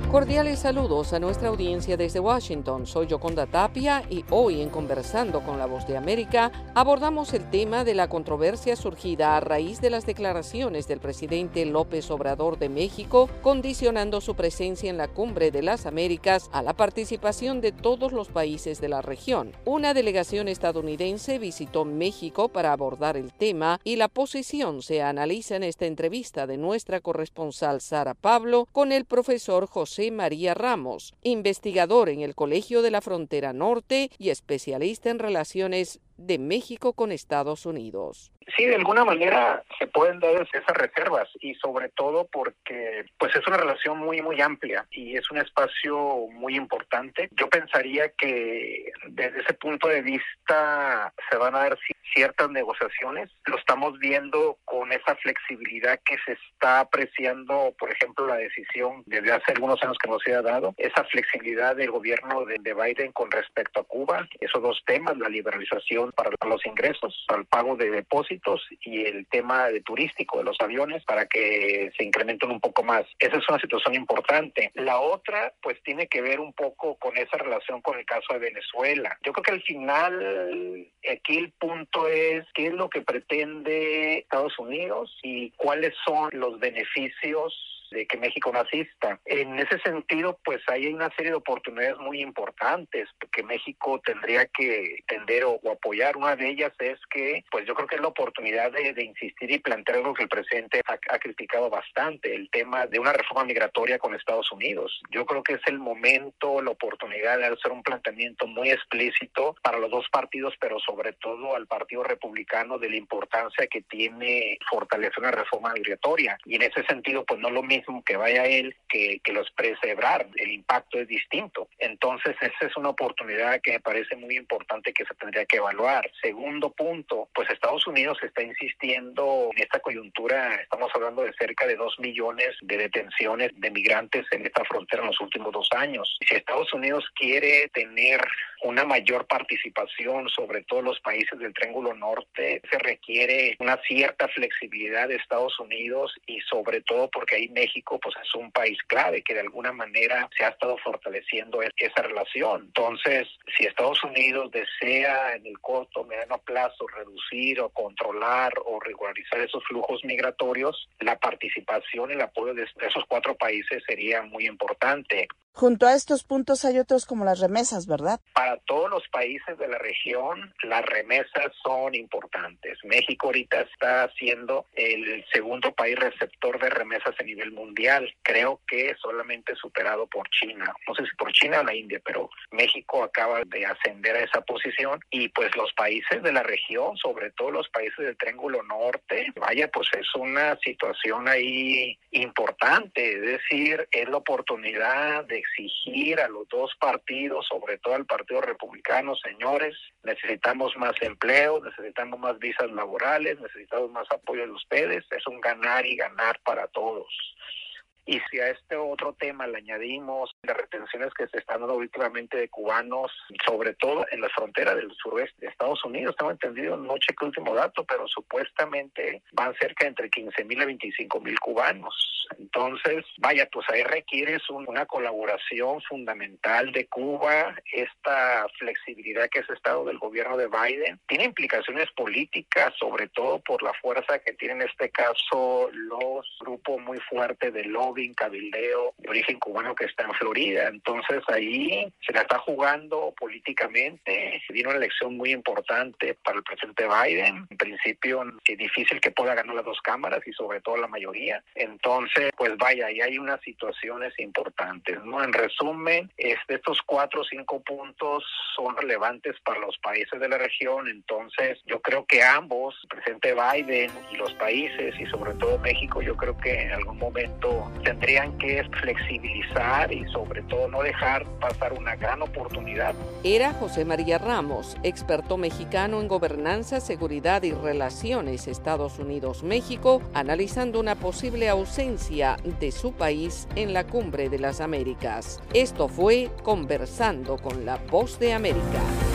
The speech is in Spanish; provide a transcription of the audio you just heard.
Cordiales saludos a nuestra audiencia desde Washington. Soy Yoconda Tapia y hoy en Conversando con la Voz de América abordamos el tema de la controversia surgida a raíz de las declaraciones del presidente López Obrador de México, condicionando su presencia en la Cumbre de las Américas a la participación de todos los países de la región. Una delegación estadounidense visitó México para abordar el tema y la posición se analiza en esta entrevista de nuestra corresponsal Sara Pablo con el profesor José María Ramos, investigador en el Colegio de la Frontera Norte y especialista en relaciones de México con Estados Unidos. Sí, de alguna manera se pueden dar esas reservas y sobre todo porque pues es una relación muy amplia y es un espacio muy importante. Yo pensaría que desde ese punto de vista se van a dar ciertas negociaciones. Lo estamos viendo con esa flexibilidad que se está apreciando, por ejemplo, la decisión desde hace algunos años que no se ha dado, esa flexibilidad del gobierno de Biden con respecto a Cuba, esos dos temas, la liberalización para los ingresos, al pago de depósitos y el tema de turístico de los aviones para que se incrementen un poco más. Esa es una situación importante. La otra, pues tiene que ver un poco con esa relación con el caso de Venezuela. Yo creo que al final aquí el punto es qué es lo que pretende Estados Unidos y cuáles son los beneficios de que México no asista. En ese sentido, pues hay una serie de oportunidades muy importantes que México tendría que entender o apoyar. Una de ellas es que, pues yo creo que es la oportunidad de insistir y plantear algo que el presidente ha criticado bastante, el tema de una reforma migratoria con Estados Unidos. Yo creo que es el momento, la oportunidad de hacer un planteamiento muy explícito para los dos partidos, pero sobre todo al Partido Republicano, de la importancia que tiene fortalecer una reforma migratoria. Y en ese sentido, pues no lo mismo que vaya él que lo exprese Ebrard. El impacto es distinto. Entonces, esa es una oportunidad que me parece muy importante que se tendría que evaluar. Segundo punto, pues Estados Unidos está insistiendo en esta coyuntura. Estamos hablando de cerca de 2 millones de detenciones de migrantes en esta frontera en los últimos 2 años. Si Estados Unidos quiere tener una mayor participación, sobre todo los países del Triángulo Norte, se requiere una cierta flexibilidad de Estados Unidos y sobre todo porque ahí México pues es un país clave que de alguna manera se ha estado fortaleciendo esa relación. Entonces, si Estados Unidos desea en el corto o mediano plazo reducir o controlar o regularizar esos flujos migratorios, la participación y el apoyo de esos 4 países sería muy importante. Junto a estos puntos hay otros como las remesas, ¿verdad? Para todos los países de la región, las remesas son importantes. México ahorita está siendo el segundo país receptor de remesas a nivel mundial. Creo que solamente superado por China. No sé si por China o la India, pero México acaba de ascender a esa posición. Y pues los países de la región, sobre todo los países del Triángulo Norte, vaya, pues es una situación ahí importante. Es decir, es la oportunidad de exigir a los dos partidos, sobre todo al Partido Republicano, señores, necesitamos más empleo, necesitamos más visas laborales, necesitamos más apoyo de ustedes. Es un ganar y ganar para todos. Y si a este otro tema le añadimos las retenciones que se están dando últimamente de cubanos, sobre todo en la frontera del suroeste de Estados Unidos, tengo entendido, no chequé el último dato, pero supuestamente van cerca de entre 15,000 a 25,000 cubanos. Entonces, vaya, pues ahí requieres una colaboración fundamental de Cuba. Esta flexibilidad que se ha estado del gobierno de Biden tiene implicaciones políticas, sobre todo por la fuerza que tienen en este caso los grupos muy fuertes de lobby, cabildeo de origen cubano que está en Florida. Entonces ahí se la está jugando políticamente. Viene una elección muy importante para el presidente Biden. En principio es difícil que pueda ganar las 2 cámaras y sobre todo la mayoría. Entonces, pues vaya, ahí hay unas situaciones importantes, ¿no? En resumen, estos 4 o 5 puntos son relevantes para los países de la región. Entonces, yo creo que ambos, el presidente Biden y los países, y sobre todo México, yo creo que en algún momento tendrían que flexibilizar y sobre todo no dejar pasar una gran oportunidad. Era José María Ramos, experto mexicano en gobernanza, seguridad y relaciones Estados Unidos-México, analizando una posible ausencia de su país en la Cumbre de las Américas. Esto fue Conversando con la Voz de América.